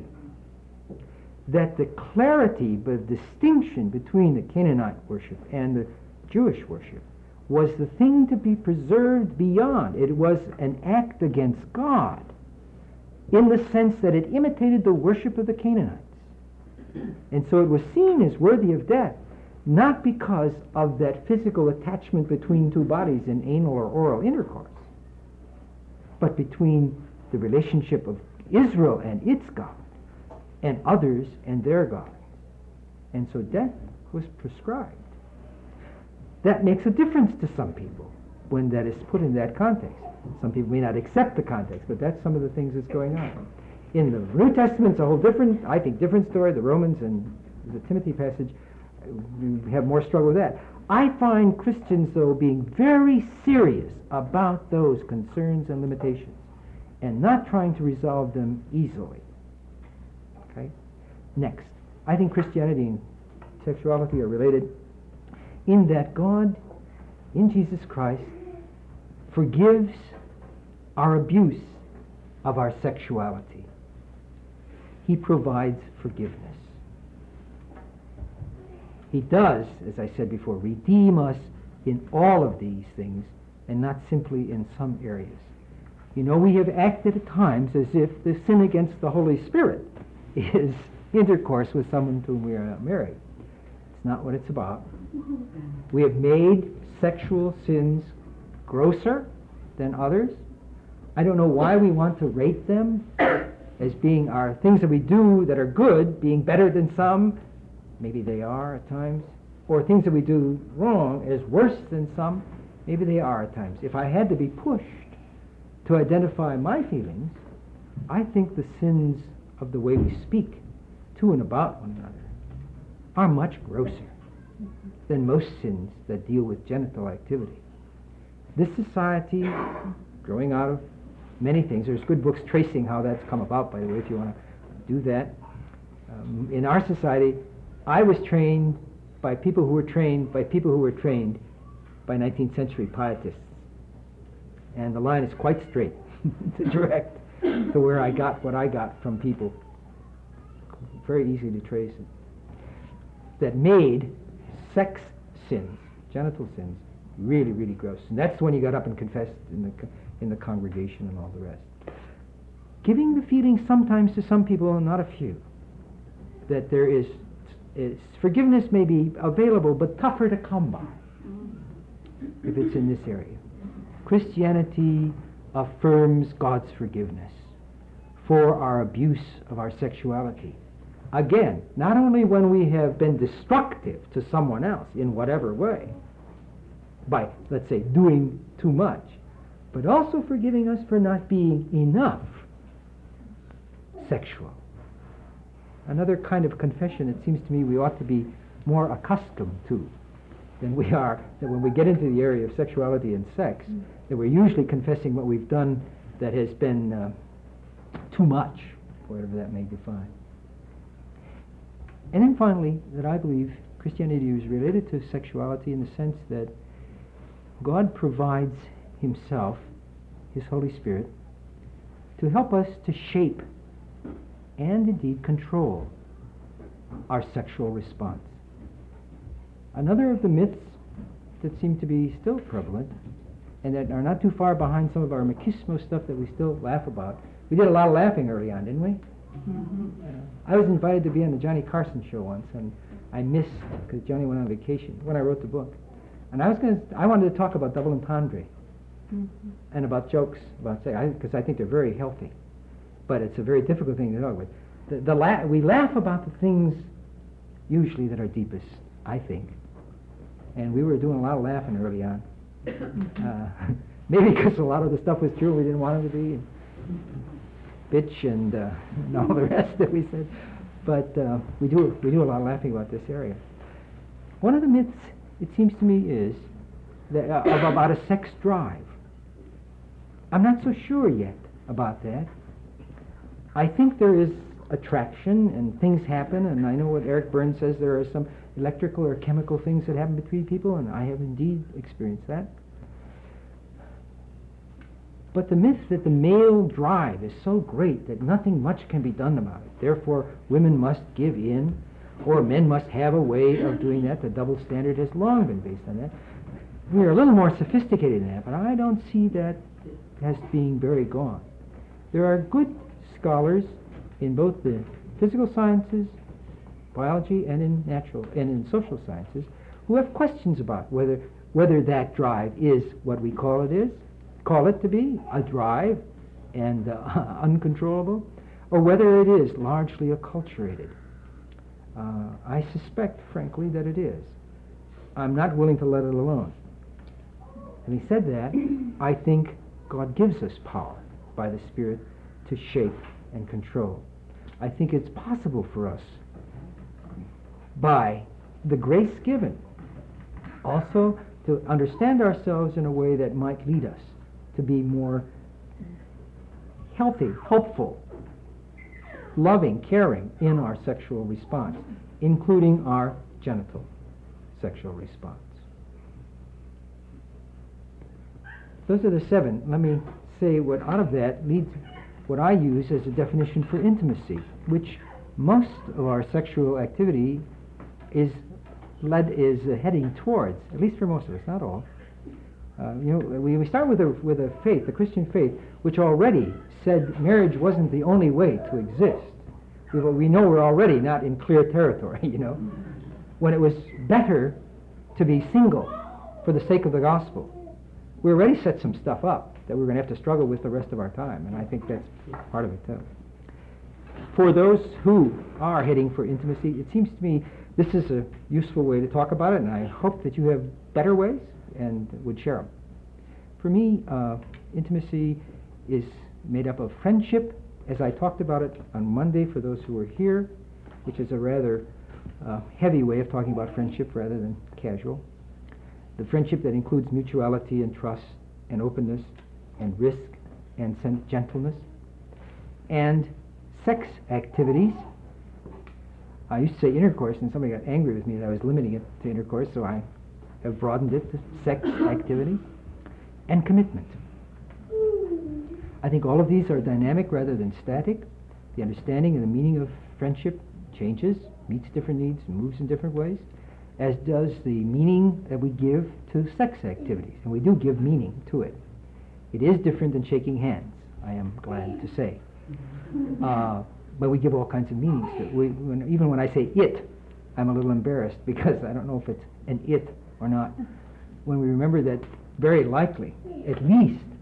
That the clarity, the distinction between the Canaanite worship and the Jewish worship was the thing to be preserved beyond. It was an act against God in the sense that it imitated the worship of the Canaanites. And so it was seen as worthy of death, not because of that physical attachment between two bodies in anal or oral intercourse, but between the relationship of Israel and its God and others and their God. And so death was prescribed. That makes a difference to some people when that is put in that context. Some people may not accept the context, but that's some of the things that's going on. In the New Testament, it's a whole different, I think, different story. The Romans and the Timothy passage, we have more struggle with that. I find Christians, though, being very serious about those concerns and limitations and not trying to resolve them easily. Okay? Next, I think Christianity and sexuality are related in that God, in Jesus Christ, forgives our abuse of our sexuality. He provides forgiveness. He does, as I said before, redeem us in all of these things and not simply in some areas. You know, we have acted at times as if the sin against the Holy Spirit is intercourse with someone to whom we are not married. It's not what it's about. We have made sexual sins grosser than others. I don't know why we want to rate them as being our things that we do that are good, being better than some. Maybe they are at times. Or things that we do wrong as worse than some. Maybe they are at times. If I had to be pushed to identify my feelings, I think the sins of the way we speak to and about one another are much grosser than most sins that deal with genital activity. This society, growing out of many things, there's good books tracing how that's come about, by the way, if you want to do that. Um, in our society, I was trained by people who were trained by people who were trained by nineteenth century pietists. And the line is quite straight, to direct to where I got what I got from people. Very easy to trace it. That made sex sins, genital sins, really, really gross. And that's when you got up and confessed in the in the congregation and all the rest. Giving the feeling sometimes to some people, and not a few, that there is, is forgiveness may be available, but tougher to come by if it's in this area. Christianity affirms God's forgiveness for our abuse of our sexuality. Again, not only when we have been destructive to someone else in whatever way, by, let's say, doing too much, but also forgiving us for not being enough sexual. Another kind of confession, it seems to me, we ought to be more accustomed to than we are, that when we get into the area of sexuality and sex, mm. that we're usually confessing what we've done that has been uh, too much, whatever that may define. And then finally, that I believe Christianity is related to sexuality in the sense that God provides Himself, His Holy Spirit, to help us to shape and indeed control our sexual response. Another of the myths that seem to be still prevalent and that are not too far behind some of our machismo stuff that we still laugh about. We did a lot of laughing early on, didn't we? Mm-hmm. Uh, I was invited to be on the Johnny Carson show once, and I missed because Johnny went on vacation when I wrote the book. And I was going to, I wanted to talk about double entendre mm-hmm. and about jokes about sex, because I, I think they're very healthy. But it's a very difficult thing to talk about. The, the la- we laugh about the things usually that are deepest, I think. And we were doing a lot of laughing early on. Uh, maybe because a lot of the stuff was true we didn't want it to be. And bitch and, uh, and all the rest that we said. But uh, we do we do a lot of laughing about this area. One of the myths, it seems to me, is that, uh, about a sex drive. I'm not so sure yet about that. I think there is attraction and things happen, and I know what Eric Byrne says, there are some electrical or chemical things that happen between people, and I have indeed experienced that. But the myth that the male drive is so great that nothing much can be done about it, therefore women must give in, or men must have a way of doing that, the double standard has long been based on that. We are a little more sophisticated than that, but I don't see that as being very gone. There are good scholars in both the physical sciences, biology, and in natural and in social sciences who have questions about whether whether that drive is what we call it is, call it to be a drive and uh, uncontrollable, or whether it is largely acculturated. Uh, I suspect, frankly, that it is. I'm not willing to let it alone. Having said that, I think God gives us power by the Spirit to shape and control. I think it's possible for us, by the grace given, also to understand ourselves in a way that might lead us to be more healthy, hopeful, loving, caring in our sexual response, including our genital sexual response. Those are the seven. Let me say what out of that leads what I use as a definition for intimacy, which most of our sexual activity is led is uh, heading towards, at least for most of us, not all. Uh, you know, we, we start with a with a faith, the Christian faith, which already said marriage wasn't the only way to exist. We, we know we're already not in clear territory, you know, when it was better to be single for the sake of the gospel. We already set some stuff up that we're going to have to struggle with the rest of our time, and I think that's part of it too. For those who are heading for intimacy, it seems to me this is a useful way to talk about it, and I hope that you have better ways and would share them. For me, uh, intimacy is made up of friendship, as I talked about it on Monday for those who were here, which is a rather uh, heavy way of talking about friendship rather than casual. The friendship that includes mutuality and trust and openness and risk and gentleness. And sex activities. I used to say intercourse, and somebody got angry with me that I was limiting it to intercourse, so I have broadened it to sex activity and commitment. I think all of these are dynamic rather than static. The understanding and the meaning of friendship changes, meets different needs, and moves in different ways, as does the meaning that we give to sex activities, and we do give meaning to it. It is different than shaking hands, I am glad to say. Uh, but we give all kinds of meanings to it. We, when, even when I say it, I'm a little embarrassed because I don't know if it's an it or not. When we remember that very likely, at least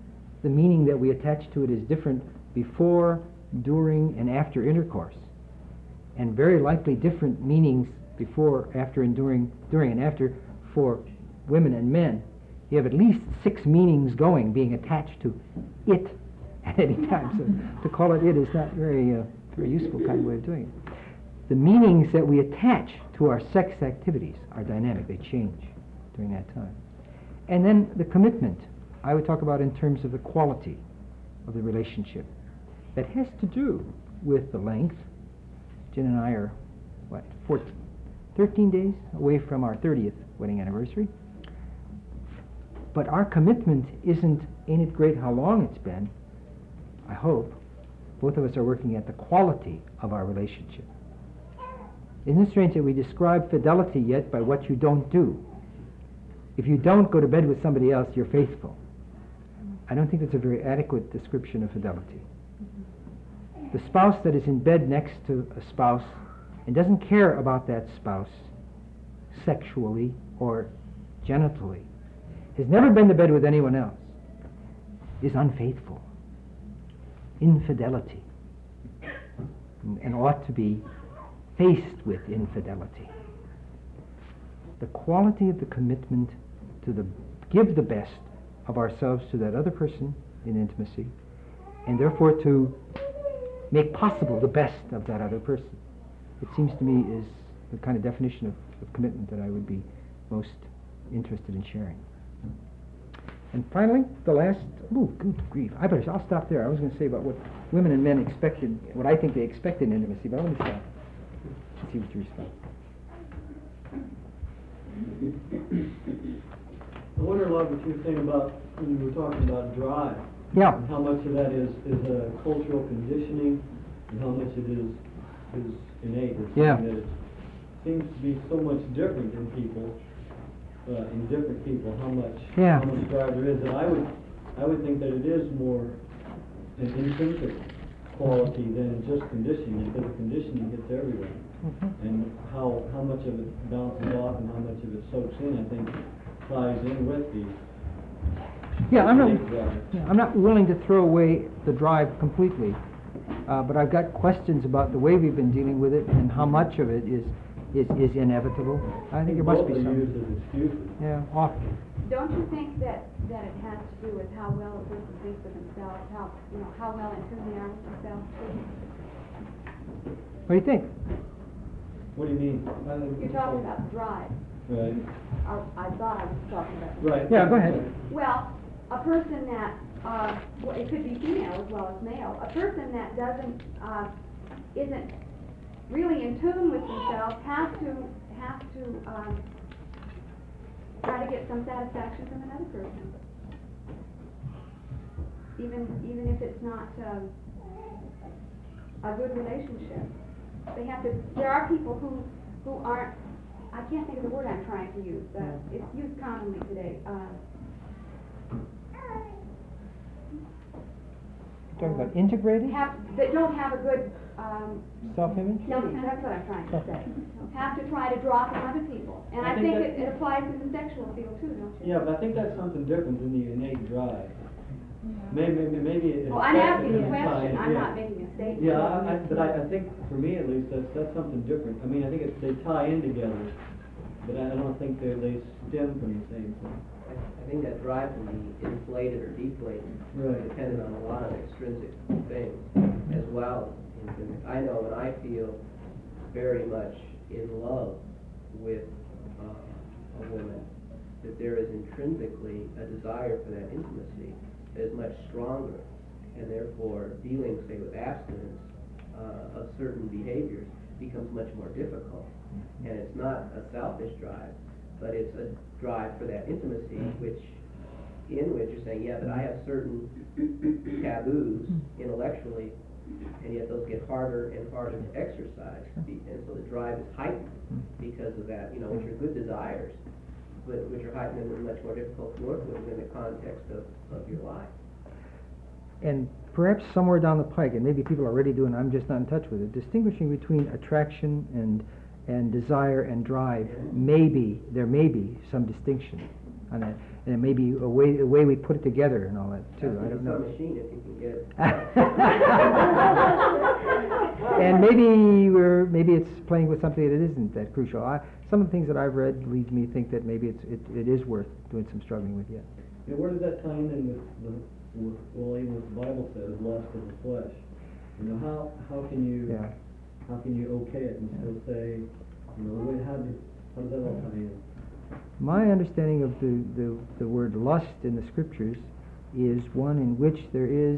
the meaning that we attach to it is different before, during, and after intercourse. And very likely different meanings before, after, and during, during and after for women and men. You have at least six meanings going, being attached to it at any time. So to call it it is not very, uh, very useful kind of way of doing it. The meanings that we attach to our sex activities are dynamic. They change during that time. And then the commitment, I would talk about in terms of the quality of the relationship. That has to do with the length. Jen and I are, what, fourteen, thirteen days away from our thirtieth wedding anniversary. But our commitment isn't, ain't it great how long it's been? I hope. Both of us are working at the quality of our relationship. Isn't it strange that we describe fidelity yet by what you don't do? If you don't go to bed with somebody else, you're faithful. I don't think that's a very adequate description of fidelity. The spouse that is in bed next to a spouse and doesn't care about that spouse sexually or genitally, has never been to bed with anyone else, is unfaithful. Infidelity. And ought to be faced with infidelity. The quality of the commitment to the give the best of ourselves to that other person in intimacy, and therefore to make possible the best of that other person. It seems to me is the kind of definition of, of commitment that I would be most interested in sharing. And finally, the last, oh, good grief, I better, I'll stop there. I was going to say about what women and men expected, what I think they expected in intimacy, but I want to stop and see what you respond. I wonder a lot what you think about when you were talking about drive. Yeah. And how much of that is, is a cultural conditioning and how much it is is innate or something Yeah. that it seems to be so much different in people, uh, in different people, how much Yeah. how much drive there is. And I would I would think that it is more an intrinsic quality than just conditioning, because the conditioning hits everywhere. Mm-hmm. And how how much of it bounces off and how much of it soaks in, I think, ties in with the Yeah, I'm not, innate drive. yeah, I'm not willing to throw away the drive completely, uh, but I've got questions about the way we've been dealing with it and how much of it is is, is inevitable. I think there must be Both are some. used as excuses. Yeah, often. Don't you think that, that it has to do with how well a person thinks of themselves, how, you know, how well in tune they are with themselves? What do you think? What do you mean? You're talking about drive. Right. I, I thought I was talking about. Right. Yeah, go ahead. Well, a person that, uh, well, it could be female as well as male, a person that doesn't, uh, isn't really in tune with themselves has to, has to, um, try to get some satisfaction from another person. Even, even if it's not, um, a good relationship. They have to, there are people who, who aren't, I can't think of the word I'm trying to use, but it's used commonly today. Uh, You're talking about integrated have, that don't have a good, um, self-image? no, that's what I'm trying to say. Have to try to draw from other people. And I I think think that- it, it applies in the sexual field too, don't you? Yeah, but I think that's something different than the innate drive. Maybe, maybe, maybe it. Well, I'm asking a it's question, fine, I'm yeah. not making a statement. Yeah, I, I, but I, I think, for me at least, that's, that's something different. I mean, I think it, they tie in together, but I, I don't think they, they stem from the same thing. I I think that drive can be inflated or deflated, Right. depending on a lot of extrinsic things as well. Intrinsic. I know when I feel very much in love with uh, a woman, that there is intrinsically a desire for that intimacy that is much stronger, and therefore dealing, say, with abstinence uh, of certain behaviors becomes much more difficult. And it's not a selfish drive, but it's a drive for that intimacy, which, in which you're saying, yeah, but I have certain taboos intellectually, and yet those get harder and harder to exercise, and so the drive is heightened because of that, you know, which are good desires, but which are heightened and much more difficult to work with in the context of, of your life. And perhaps somewhere down the pike, and maybe people are already doing it, I'm just not in touch with it, distinguishing between attraction and and desire and drive, maybe, there may be some distinction on that. and it may be a way, a way we put it together and all that too, I don't It's know. a machine if you can get it. And maybe we're, maybe it's playing with something that isn't that crucial. I, some of the things that I've read leads me to think that maybe it's, it, it is worth doing some struggling with yet. Yeah, where does that tie in with the, with, well, even what the Bible says, lust of the flesh? You know, how, how can you, Yeah. how can you okay it and still say, you know, wait, how do, how does that all tie in? My understanding of the, the, the word lust in the scriptures is one in which there is,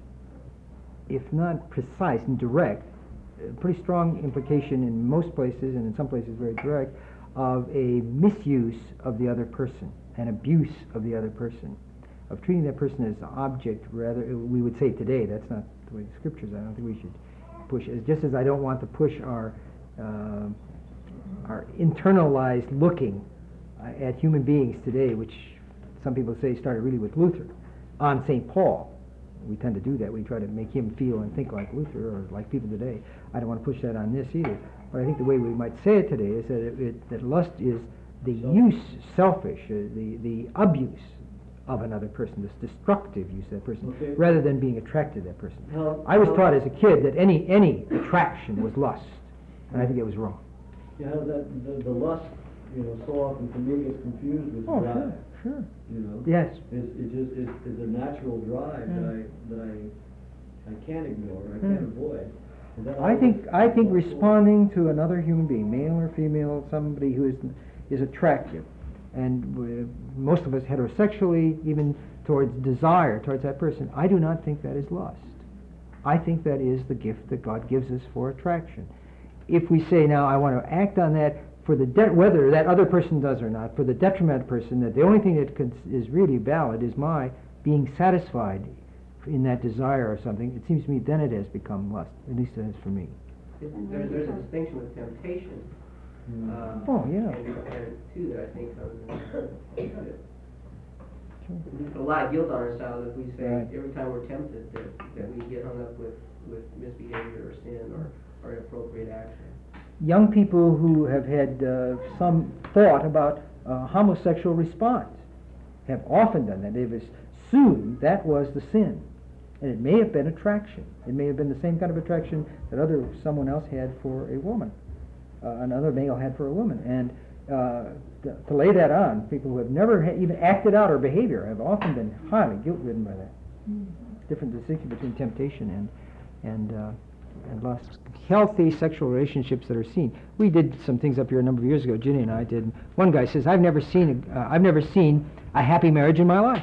if not precise and direct, a pretty strong implication in most places, and in some places very direct, of a misuse of the other person, an abuse of the other person, of treating that person as an object rather, we would say today, that's not the way the scriptures, I don't think we should push, as just as I don't want to push our, uh, our internalized looking uh, at human beings today, which some people say started really with Luther, on Saint Paul. We tend to do that. We try to make him feel and think like Luther or like people today. I don't want to push that on this either. But I think the way we might say it today is that, it, it, that lust is the use, selfish, uh, the, the abuse of another person, this destructive use of that person, Okay. rather than being attracted to that person. How- I was how- taught as a kid that any, any attraction was lust, and I think it was wrong. Yeah, how that, the, the lust, you know, so often for me gets confused with Oh, drive. sure, sure. You know? Yes. It's, it just, it's, it's a natural drive Mm. that I, that I, I can't ignore, I can't Mm. avoid. And that I think always- I think responding to another human being, male or female, somebody who is is attractive, and uh, most of us heterosexually, even towards desire towards that person, I do not think that is lust. I think that is the gift that God gives us for attraction. If we say now, I want to act on that for the de- whether that other person does or not, for the detriment of the person, that the only thing that cons- is really valid is my being satisfied in that desire or something, it seems to me then it has become lust, at least it has for me. It- There, there's a distinction with temptation. Uh, Oh, yeah. And, and two that I think comes in. that Sure. We put a lot of guilt on ourselves if we say Right. every time we're tempted that, that we get hung up with, with misbehavior or sin or, or inappropriate action. Young people who have had uh, some thought about uh, homosexual response have often done that. They've assumed that was the sin. And it may have been attraction. It may have been the same kind of attraction that other someone else had for a woman, uh, another male had for a woman. And uh, to, to lay that on, people who have never ha- even acted out our behavior have often been highly guilt-ridden by that. Different distinction between temptation and and uh, and lust. Healthy sexual relationships that are seen. We did some things up here a number of years ago. Ginny and I did. One guy says, "I've never seen a, uh, I've never seen a happy marriage in my life."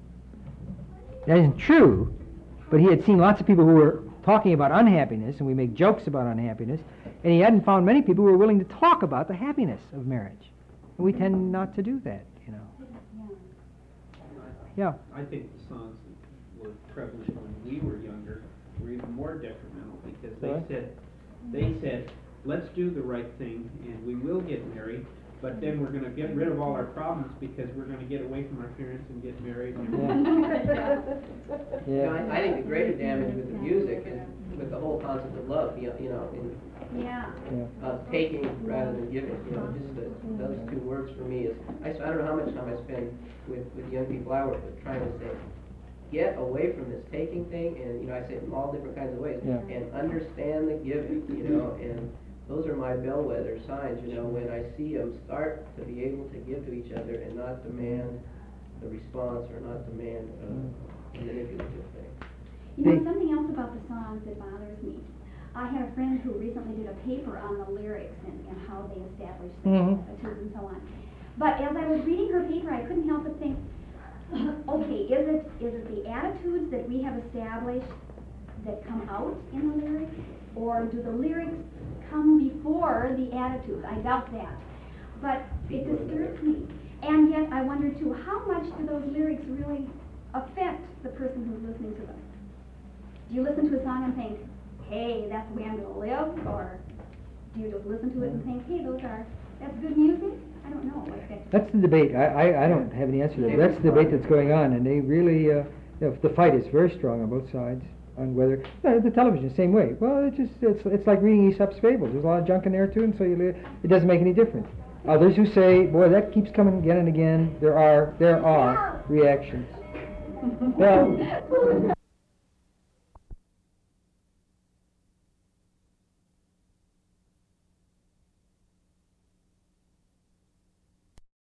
That isn't true, but he had seen lots of people who were talking about unhappiness, and we make jokes about unhappiness, and he hadn't found many people who were willing to talk about the happiness of marriage. And we tend not to do that, you know. Yeah. I think the songs that were prevalent when we were younger were even more detrimental because they Right. said, they said, let's do the right thing and we will get married, but then we're gonna get rid of all our problems because we're gonna get away from our parents and get married and You know, I, I think the greater damage with the music is with the whole concept of love, you know, you know, in, Yeah. Yeah. of taking rather than giving, you know, just the, those two words for me is, I, s- I don't know how much time I spend with, with young people I work with trying to say, get away from this taking thing, and, you know, I say it in all different kinds of ways, Yeah. and understand the giving, you know, and those are my bellwether signs, you know, when I see them start to be able to give to each other and not demand the response or not demand a manipulative thing. You know, something else about the songs that bothers me. I had a friend who recently did a paper on the lyrics and, and how they established the Mhm. attitudes and so on. But as I was reading her paper, I couldn't help but think, okay, is it is it the attitudes that we have established that come out in the lyrics, or do the lyrics come before the attitudes? I doubt that. But it disturbs me. And yet I wonder too, how much do those lyrics really affect the person who's listening to them? Do you listen to a song and think, hey, that's the way I'm going to live? Or do you just listen to it and think, hey, those are, that's good music? I don't know what that. That's the debate. I, I, I don't have any answer to that. That's the debate that's going on, and they really, uh, you know, the fight is very strong on both sides on whether, uh, the television, same way. Well, it's just, it's, it's like reading Aesop's fables. There's a lot of junk in there too, and so you, li- it doesn't make any difference. Others who say, boy, that keeps coming again and again. There are, there are reactions. Well,